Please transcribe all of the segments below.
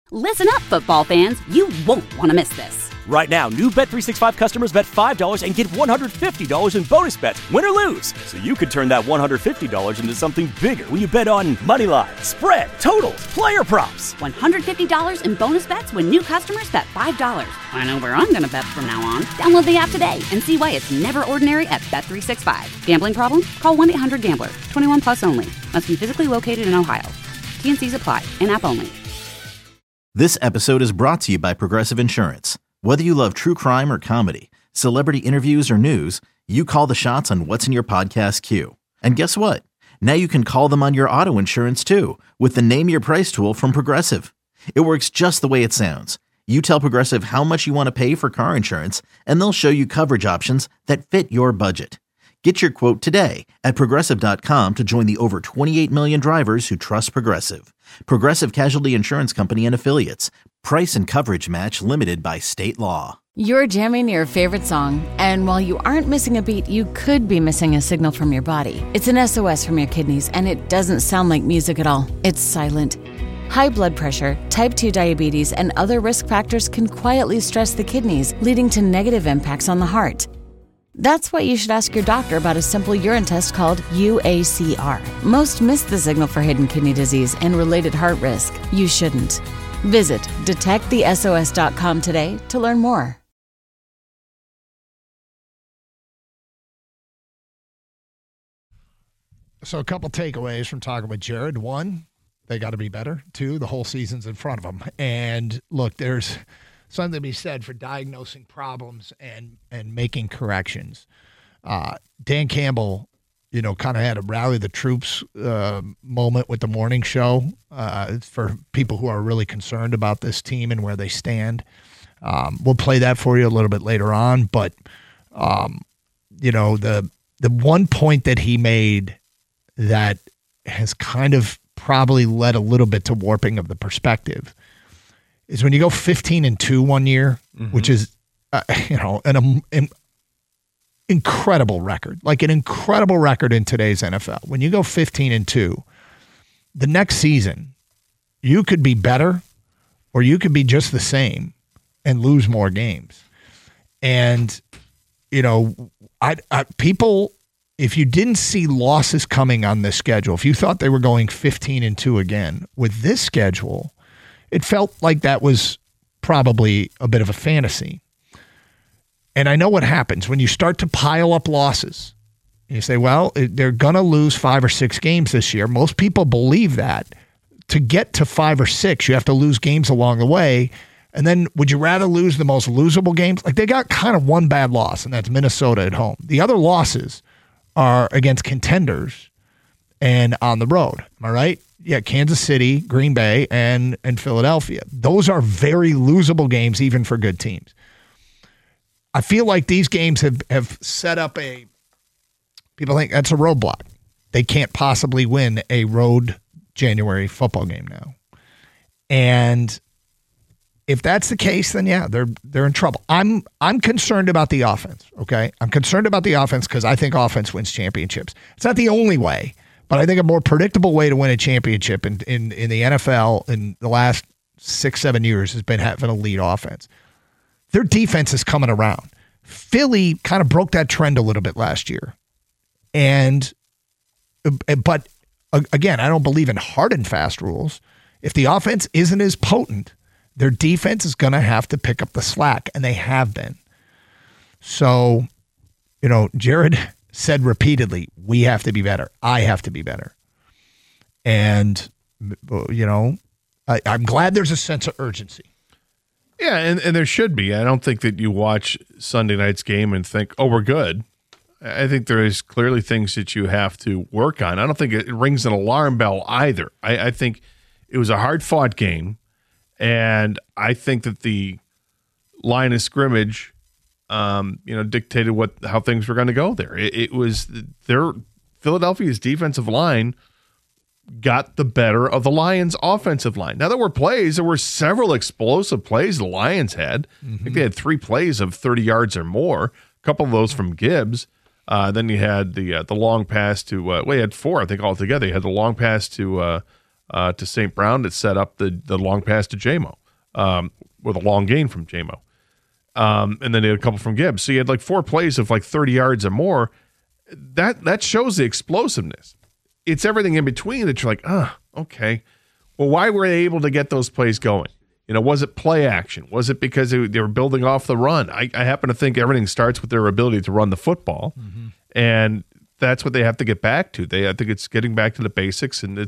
Listen up, football fans. You won't want to miss this. Right now, new Bet365 customers bet $5 and get $150 in bonus bets, win or lose. So you could turn that $150 into something bigger when you bet on money line, spread, totals, player props. $150 in bonus bets when new customers bet $5. I know where I'm going to bet from now on. Download the app today and see why it's never ordinary at Bet365. Gambling problem? Call 1-800-GAMBLER. 21 plus only. Must be physically located in Ohio. T&Cs apply. In-app only. This episode is brought to you by Progressive Insurance. Whether you love true crime or comedy, celebrity interviews or news, you call the shots on what's in your podcast queue. And guess what? Now you can call them on your auto insurance too with the Name Your Price tool from Progressive. It works just the way it sounds. You tell Progressive how much you want to pay for car insurance, and they'll show you coverage options that fit your budget. Get your quote today at Progressive.com to join the over 28 million drivers who trust Progressive. Progressive Casualty Insurance Company and Affiliates. Price and coverage match limited by state law. You're jamming your favorite song, and while you aren't missing a beat, you could be missing a signal from your body. It's an SOS from your kidneys, and it doesn't sound like music at all. It's silent. High blood pressure, type 2 diabetes, and other risk factors can quietly stress the kidneys, leading to negative impacts on the heart. That's why you should ask your doctor about a simple urine test called UACR. Most miss the signal for hidden kidney disease and related heart risk. You shouldn't. Visit detectthesos.com today to learn more. So a couple takeaways from talking with Jared. One, they got to be better. Two, the whole season's in front of them. And look, there's something to be said for diagnosing problems and making corrections. Dan Campbell, kind of had a rally the troops moment with the morning show for people who are really concerned about this team and where they stand. We'll play that for you a little bit later on. But, the one point that he made that has kind of probably led a little bit to warping of the perspective is when you go 15-2 one year, which is, an incredible record, like an incredible record in today's NFL. When you go 15-2, the next season, you could be better or you could be just the same and lose more games. And, people, if you didn't see losses coming on this schedule, if you thought they were going 15-2 again, with this schedule, it felt like that was probably a bit of a fantasy. And I know what happens when you start to pile up losses. You say, well, they're going to lose 5 or 6 games this year. Most people believe that. To get to 5 or 6, you have to lose games along the way. And then would you rather lose the most losable games? Like, they got kind of one bad loss, and that's Minnesota at home. The other losses are against contenders and on the road. Am I right? Yeah, Kansas City, Green Bay, and Philadelphia. Those are very losable games, even for good teams. I feel like these games have set up people think that's a roadblock. They can't possibly win a road January football game now. And if that's the case, then yeah, they're in trouble. I'm concerned about the offense, okay? I'm concerned about the offense because I think offense wins championships. It's not the only way, but I think a more predictable way to win a championship in the NFL in the last 6-7 years has been having a lead offense. Their defense is coming around. Philly kind of broke that trend a little bit last year. But again, I don't believe in hard and fast rules. If the offense isn't as potent, their defense is going to have to pick up the slack, and they have been. So, Jared said repeatedly, we have to be better. I have to be better. And, I'm glad there's a sense of urgency. Yeah, and there should be. I don't think that you watch Sunday night's game and think, oh, we're good. I think there is clearly things that you have to work on. I don't think it rings an alarm bell either. I think it was a hard-fought game, and I think that the line of scrimmage, dictated how things were going to go there. It was Philadelphia's defensive line got the better of the Lions' offensive line. Now, there were several explosive plays the Lions had. I think they had 3 plays of 30 yards or more, a couple of those from Gibbs. Then you had the long pass to he had 4, I think, altogether. You had the long pass to to St. Brown that set up the long pass to J-Mo, or the long gain from J-Mo. And then they had a couple from Gibbs. So you had like 4 plays of like 30 yards or more. That shows the explosiveness. It's everything in between that you're like, okay. Well, why were they able to get those plays going? Was it play action? Was it because they were building off the run? I happen to think everything starts with their ability to run the football. Mm-hmm. And that's what they have to get back to. I think it's getting back to the basics, and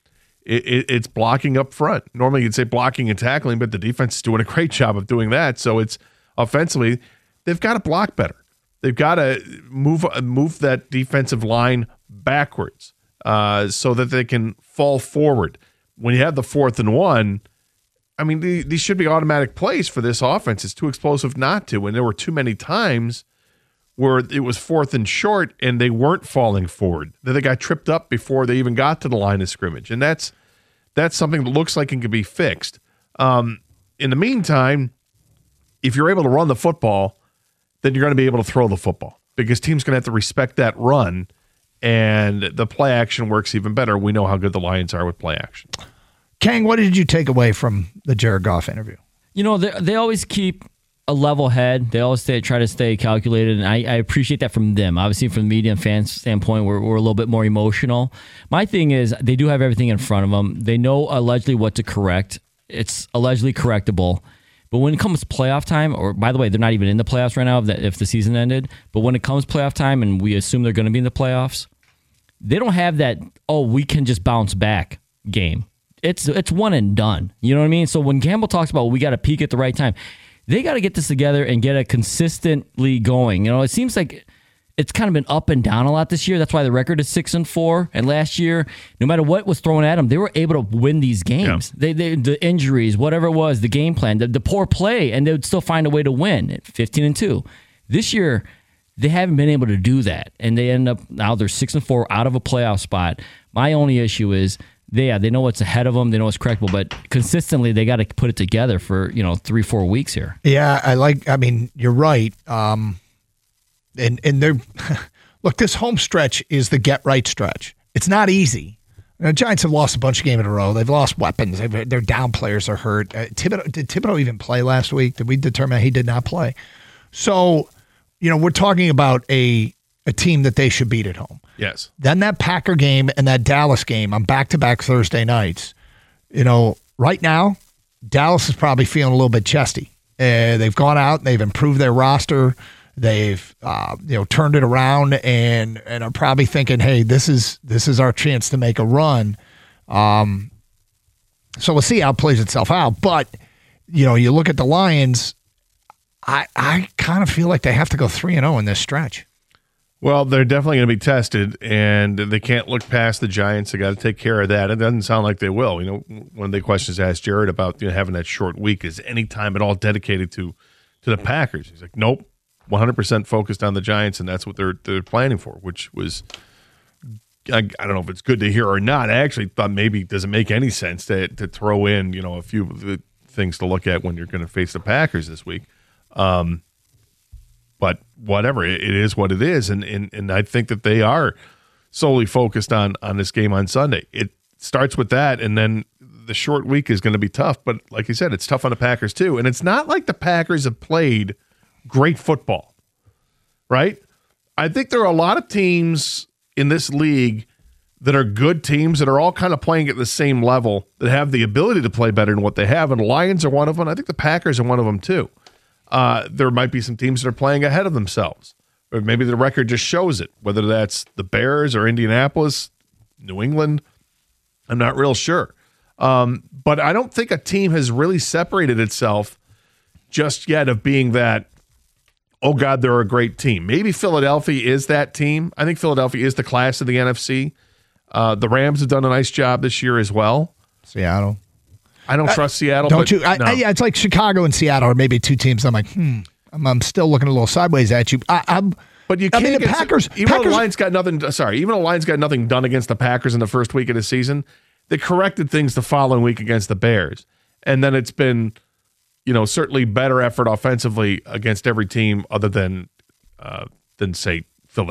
it's blocking up front. Normally you'd say blocking and tackling, but the defense is doing a great job of doing that. So it's offensively, they've got to block better. They've got to move that defensive line backwards so that they can fall forward. When you have the 4th and 1, I mean, these should be automatic plays for this offense. It's too explosive not to. And there were too many times where it was 4th and short and they weren't falling forward, that they got tripped up before they even got to the line of scrimmage. And that's something that looks like it can be fixed. In the meantime, if you're able to run the football, then you're going to be able to throw the football because teams going to have to respect that run, and the play action works even better. We know how good the Lions are with play action. Kang, what did you take away from the Jared Goff interview? They always keep a level head. They always try to stay calculated, and I appreciate that from them. Obviously, from the media and fan standpoint, we're a little bit more emotional. My thing is they do have everything in front of them. They know allegedly what to correct. It's allegedly correctable. But when it comes playoff time, or by the way, they're not even in the playoffs right now if the season ended, but when it comes playoff time and we assume they're going to be in the playoffs, they don't have that, we can just bounce back game. It's one and done. You know what I mean? So when Campbell talks about we got to peak at the right time, they got to get this together and get it consistently going. It seems like it's kind of been up and down a lot this year. That's why the record is 6-4. And last year, no matter what was thrown at them, they were able to win these games. Yeah. The injuries, whatever it was, the game plan, the poor play, and they would still find a way to win at 15-2. This year, they haven't been able to do that, and they end up now they're 6-4 out of a playoff spot. My only issue is they know what's ahead of them, they know what's correctable, but consistently they got to put it together for 3-4 weeks here. Yeah, I mean, you're right. And they're look, this home stretch is the get right stretch. It's not easy. The Giants have lost a bunch of games in a row. They've lost weapons. Their down players are hurt. Did Thibodeau even play last week? Did we determine he did not play? So, we're talking about a team that they should beat at home. Yes. Then that Packer game and that Dallas game on back-to-back Thursday nights. Right now, Dallas is probably feeling a little bit chesty. They've gone out and they've improved their roster. They've turned it around and are probably thinking, hey, this is our chance to make a run. So we'll see how it plays itself out. But you look at the Lions, I kind of feel like they have to go 3-0 in this stretch. Well, they're definitely going to be tested, and they can't look past the Giants. They got to take care of that. It doesn't sound like they will. One of the questions asked Jared about having that short week is any time at all dedicated to the Packers. He's like, nope. 100% focused on the Giants, and that's what they're planning for, which was, I don't know if it's good to hear or not. I actually thought maybe it doesn't make any sense to throw in, a few of the things to look at when you're going to face the Packers this week. But whatever, it is what it is, and I think that they are solely focused on this game on Sunday. It starts with that, and then the short week is going to be tough, but like you said, it's tough on the Packers too, and it's not like the Packers have played great football, right? I think there are a lot of teams in this league that are good teams that are all kind of playing at the same level that have the ability to play better than what they have, and the Lions are one of them. I think the Packers are one of them too. There might be some teams that are playing ahead of themselves, or maybe the record just shows it, whether that's the Bears or Indianapolis, New England. I'm not real sure. But I don't think a team has really separated itself just yet of being that, oh, God, they're a great team. Maybe Philadelphia is that team. I think Philadelphia is the class of the NFC. The Rams have done a nice job this year as well. Seattle. I don't trust Seattle. Don't you? No. Yeah, it's like Chicago and Seattle are maybe two teams. I'm like, I'm still looking a little sideways at you. But you can't. I mean, the Packers. Even though the Lions got nothing. Sorry, even though the Lions got nothing done against the Packers in the first week of the season, they corrected things the following week against the Bears, and then it's been, certainly better effort offensively against every team other than say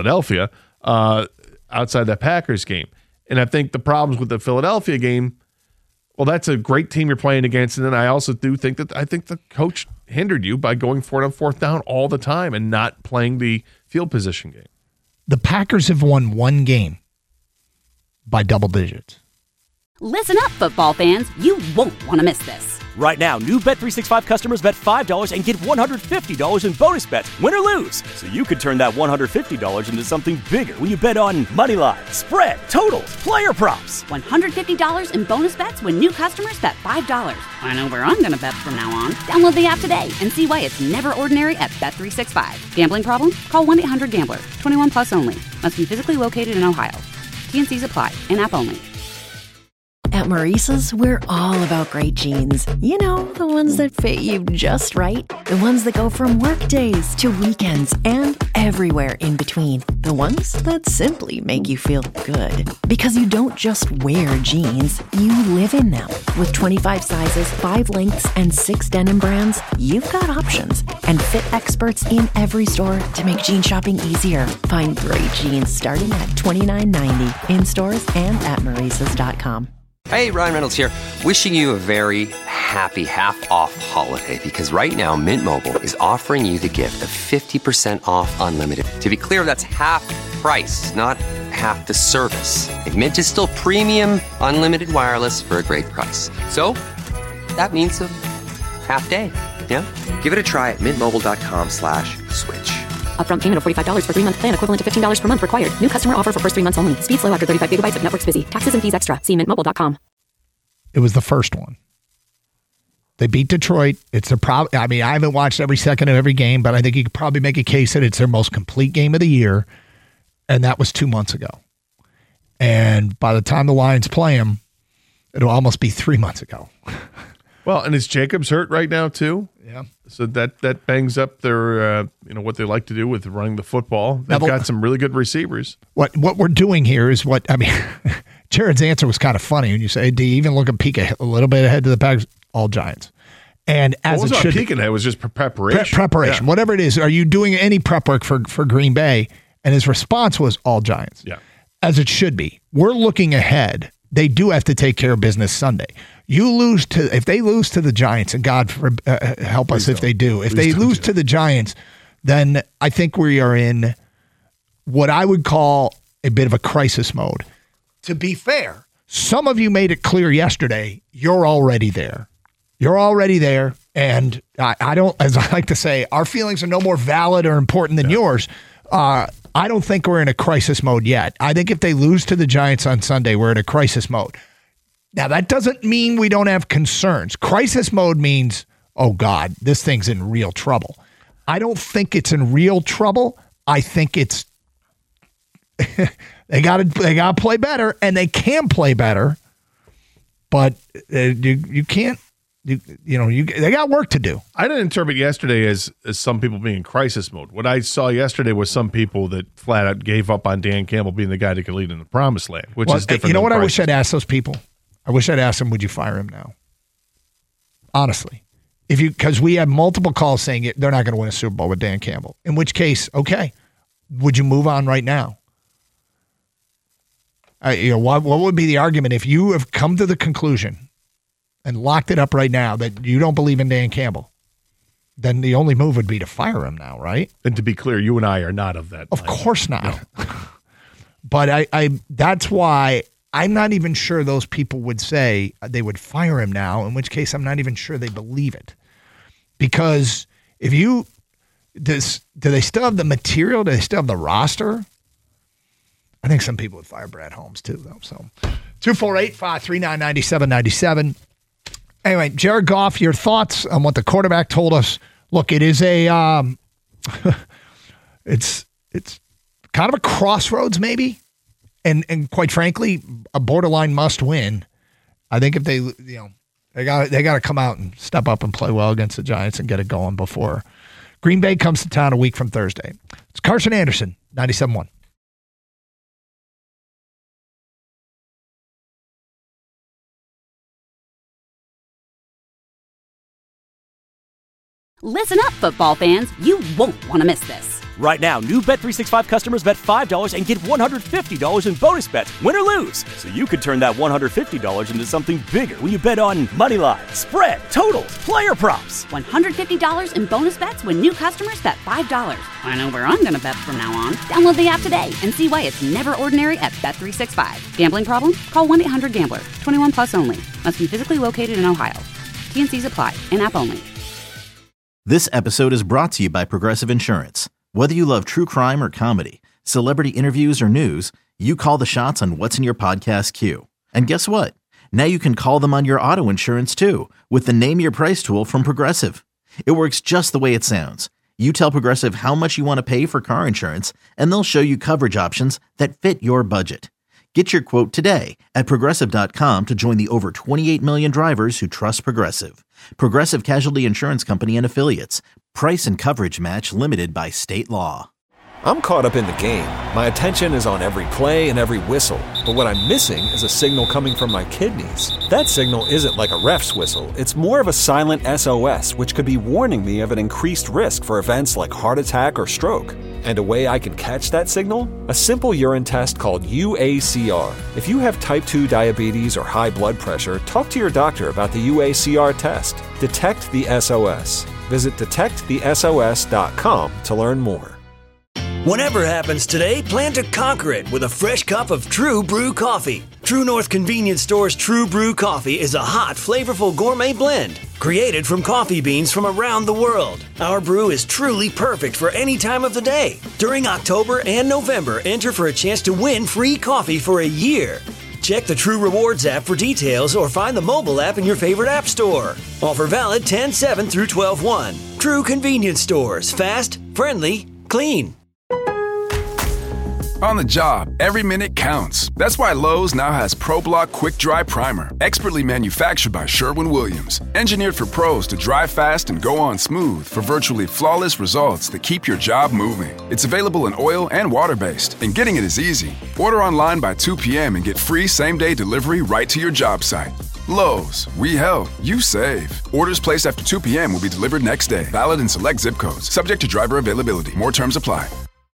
Philadelphia outside that Packers game. And I think the problems with the Philadelphia game Well, that's a great team you're playing against. And then I also do think that the coach hindered you by going for it on fourth down all the time and not playing the field position game. The Packers have won one game by double digits. Listen up, football fans. You won't want to miss this. Right now, new Bet365 customers bet $5 and get $150 in bonus bets, win or lose. So you could turn that $150 into something bigger when you bet on Moneyline, spread, totals, player props. $150 in bonus bets when new customers bet $5. I know where I'm going to bet from now on. Download the app today and see why it's never ordinary at Bet365. Gambling problem? Call 1-800-GAMBLER. 21 plus only. Must be physically located in Ohio. T&Cs apply. In-app only. At Maurice's, we're all about great jeans. You know, the ones that fit you just right. The ones that go from work days to weekends and everywhere in between. The ones that simply make you feel good. Because you don't just wear jeans, you live in them. With 25 sizes, 5 lengths, and 6 denim brands, you've got options. And fit experts in every store to make jean shopping easier. Find great jeans starting at $29.90 in stores and at Maurice's.com. Hey, Ryan Reynolds here. Wishing you a very happy half-off holiday because right now Mint Mobile is offering you the gift of 50% off unlimited. To be clear, that's half price, not half the service. And Mint is still premium unlimited wireless for a great price. So that means a half day, yeah? Give it a try at mintmobile.com/switch. Upfront payment of $45 for 3-month plan equivalent to $15 per month required. New customer offer for first 3 months only. Speed slow after 35 gigabytes if network's busy. Taxes and fees extra. See mintmobile.com. It was the first one. They beat Detroit. It's a problem. I mean, I haven't watched every second of every game, but I think you could probably make a case that it's their most complete game of the year. And that was 2 months ago. And by the time the Lions play them, it'll almost be 3 months ago. Well, and is Jacobs hurt right now too? Yeah. So that bangs up their what they like to do with running the football. They've got some really good receivers. What we're doing here is Jared's answer was kind of funny when you say, do you even look at peek a little bit ahead to the Packers? All Giants. And as it should peeking ahead, it was just preparation. Preparation. Yeah. Whatever it is, are you doing any prep work for Green Bay? And his response was all Giants. Yeah. As it should be. We're looking ahead. They do have to take care of business Sunday. If they lose to the Giants, and God help us if they do. If they lose to the Giants, then I think we are in what I would call a bit of a crisis mode. To be fair, some of you made it clear yesterday, you're already there. You're already there. And I don't, as I like to say, our feelings are no more valid or important than yours. I don't think we're in a crisis mode yet. I think if they lose to the Giants on Sunday, we're in a crisis mode. Now, that doesn't mean we don't have concerns. Crisis mode means, oh, God, this thing's in real trouble. I don't think it's in real trouble. I think it's they got to play better, and they can play better, but you can't. They got work to do. I didn't interpret yesterday as some people being in crisis mode. What I saw yesterday was some people that flat out gave up on Dan Campbell being the guy that could lead in the promised land, which is different. You know what I wish I'd asked those people? I wish I'd asked them, would you fire him now? Honestly. Because we had multiple calls saying they're not going to win a Super Bowl with Dan Campbell. In which case, okay, would you move on right now? What would be the argument if you have come to the conclusion and locked it up right now that you don't believe in Dan Campbell? Then the only move would be to fire him now, right? And to be clear, you and I are not of that. Of course not. No. But that's why I'm not even sure those people would say they would fire him now, in which case I'm not even sure they believe it. Because do they still have the material? Do they still have the roster? I think some people would fire Brad Holmes too, though. So 248-539-9797. Anyway, Jared Goff, your thoughts on what the quarterback told us. Look, it is it's kind of a crossroads maybe. And quite frankly, a borderline must win. I think if they got to come out and step up and play well against the Giants and get it going before Green Bay comes to town a week from Thursday. It's Carson Anderson, 97.1. Listen up, football fans. You won't want to miss this. Right now, new Bet365 customers bet $5 and get $150 in bonus bets, win or lose. So you could turn that $150 into something bigger when you bet on money line, spread, totals, player props. $150 in bonus bets when new customers bet $5. I know where I'm going to bet from now on. Download the app today and see why it's never ordinary at Bet365. Gambling problem? Call 1-800-GAMBLER. 21 plus only. Must be physically located in Ohio. T&Cs apply. In-app only. This episode is brought to you by Progressive Insurance. Whether you love true crime or comedy, celebrity interviews or news, you call the shots on what's in your podcast queue. And guess what? Now you can call them on your auto insurance too with the Name Your Price tool from Progressive. It works just the way it sounds. You tell Progressive how much you want to pay for car insurance, and they'll show you coverage options that fit your budget. Get your quote today at Progressive.com to join the over 28 million drivers who trust Progressive. Progressive Casualty Insurance Company and Affiliates. Price and coverage match limited by state law. I'm caught up in the game. My attention is on every play and every whistle. But what I'm missing is a signal coming from my kidneys. That signal isn't like a ref's whistle. It's more of a silent SOS, which could be warning me of an increased risk for events like heart attack or stroke. And a way I can catch that signal? A simple urine test called UACR. If you have type 2 diabetes or high blood pressure, talk to your doctor about the UACR test. Detect the SOS. Visit detectthesos.com to learn more. Whatever happens today, plan to conquer it with a fresh cup of True Brew coffee. True North Convenience Store's True Brew coffee is a hot, flavorful gourmet blend created from coffee beans from around the world. Our brew is truly perfect for any time of the day. During October and November, enter for a chance to win free coffee for a year. Check the True Rewards app for details or find the mobile app in your favorite app store. Offer valid 10/7 through 12/1. True Convenience Stores. Fast, friendly, clean. On the job, every minute counts. That's why Lowe's now has ProBlock Quick Dry Primer, expertly manufactured by Sherwin-Williams. Engineered for pros to dry fast and go on smooth for virtually flawless results that keep your job moving. It's available in oil and water-based, and getting it is easy. Order online by 2 p.m. and get free same-day delivery right to your job site. Lowe's, we help, you save. Orders placed after 2 p.m. will be delivered next day. Valid in select zip codes. Subject to driver availability. More terms apply.